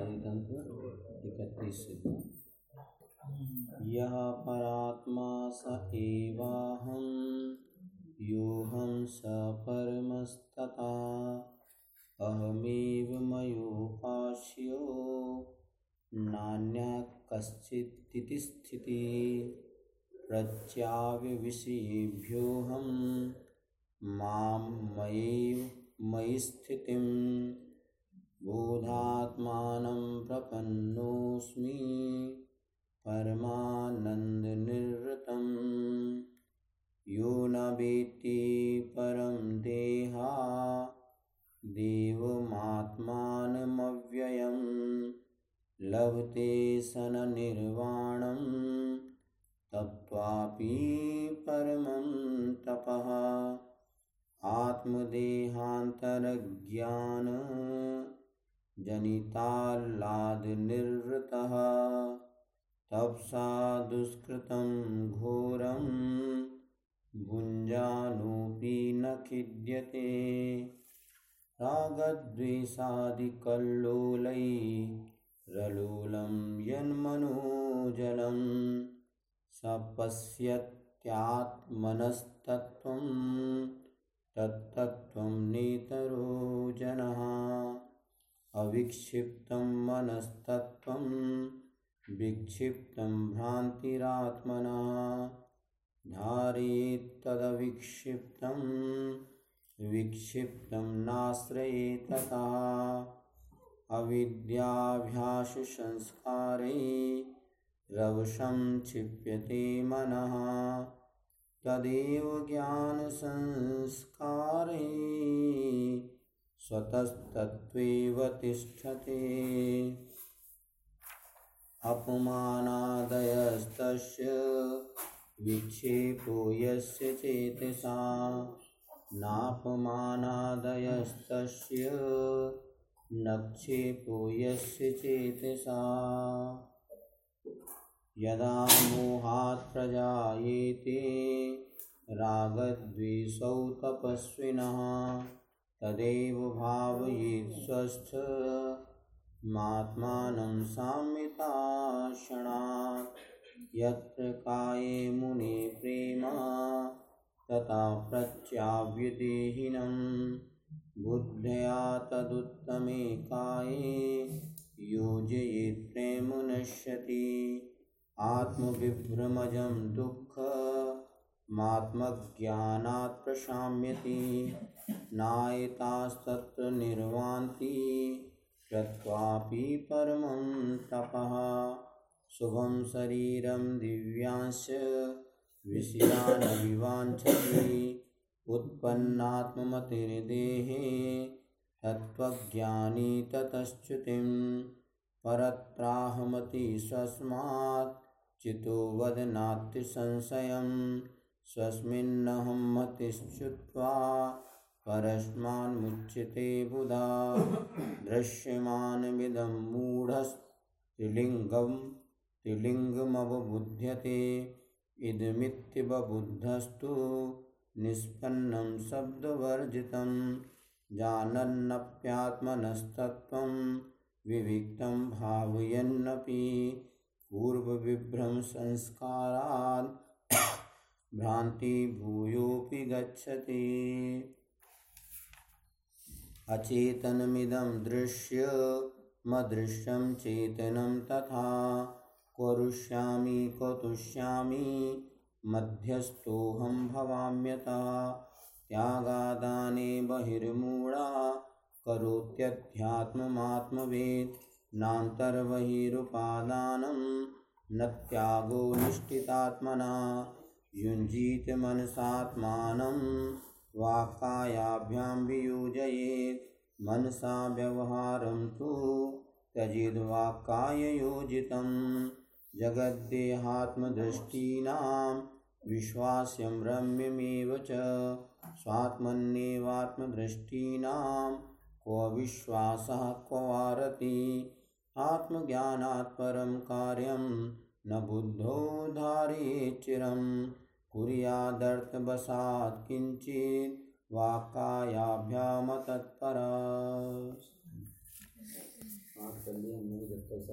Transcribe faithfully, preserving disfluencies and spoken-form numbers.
राजतंत्र इकतीस से यः परात्मा स एवाहं योऽहं स परमस्तथा अहमेव मयोपास्यो नान्यः कश्चिदिति स्थितिः प्रत्याविषयेभ्योऽहं मां मयैव मयि स्थितिं बोधात्मानं प्रपन्नोऽस्मि परमानन्दनिरतं यो न वेत्ति परं देहा देवमात्मानमव्ययं लभते सननिर्वाणं तत्त्वापि परमं तपः आत्मदेहान्तरज्ञान जनिताह्लादनिवृत्तः तपसा दुष्कृतं घोरं भुञ्जानोऽपि न खिद्यते रागद्वेषादिकल्लोलैरलोलं यन्मनोजलं सपश्यत्यात्मनस्तत्त्वं तत्तत्त्वं नेतरो जनः अविक्षिप्तं मनस्तत्त्वं विक्षिप्तं भ्रान्तिरात्मना धारयेत्तदविक्षिप्तं विक्षिप्तं नाश्रयेत्तथा अविद्याभ्याससंस्कारैरवशं क्षिप्यते मनः तदेव ज्ञानसंस्कारैः स्वतस्तत्त्वेव तिष्ठते अपमानादयस्तस्य विक्षेपो यस्य चेतसा नापमानादयस्तस्य नक्षेपो यस्य चेतसा यदा मोहात् प्रजायेते रागद्वेषौ तपस्विनः तदेव भावयेत् स्वस्थमात्मानं साम्यताक्षणात् यत्र काये मुने प्रेम तथा प्रत्याव्यदेहिनं बुद्ध्या तदुत्तमे काये योजयेत् प्रेम नश्यति आत्मविभ्रमजं दुःखमात्मज्ञानात् प्रशाम्यति नायतास्तत्र निर्वान्ति कृत्वापि परमं तपः शुभं शरीरं दिव्यांश विषयान् विवाञ्छति उत्पन्नात्ममतिर्देहे तत्त्वज्ञानी ततश्च्युतिं परत्राहमति स्वस्मात् चितो वदनाति संशयं स्वस्मिन्नहं मतिश्च्युत्वा परस्मान्मुच्यते बुधा दृश्यमानमिदं मूढस्त्रिलिङ्गं त्रिलिङ्गमवबुध्यते इदमित्यवबुद्धस्तु निष्पन्नं शब्दवर्जितं जानन्नप्यात्मनस्तत्त्वं विविक्तं भावयन्नपि पूर्वविभ्रमसंस्कारात् भ्रान्तिभूयोऽपि गच्छति अचेतनमिदं दृश्यमदृश्यं चेतनं तथा करिष्यामि कौतुष्यामि मध्यस्थोऽहं भवाम्यतः त्यागादाने बहिर्मूढा करोत्यध्यात्ममात्मवेत् नान्तर्बहिरुपादानं न त्यागो निष्ठितात्मना युञ्जीत मनसात्मानं वाक्कायाभ्यां वियोजयेत् मनसा व्यवहारं तु त्यजेद्वाक्काययोजितं जगद्देहात्मदृष्टीनां विश्वास्यं रम्यमेव च स्वात्मन्येवात्मदृष्टीनां क्व विश्वासः क्व वारतिः आत्मज्ञानात् परं कार्यं न बुद्धो धारयेत् चिरं कुर्यादर्थवशात् किञ्चित् वाक्कायाभ्यामतत्परः।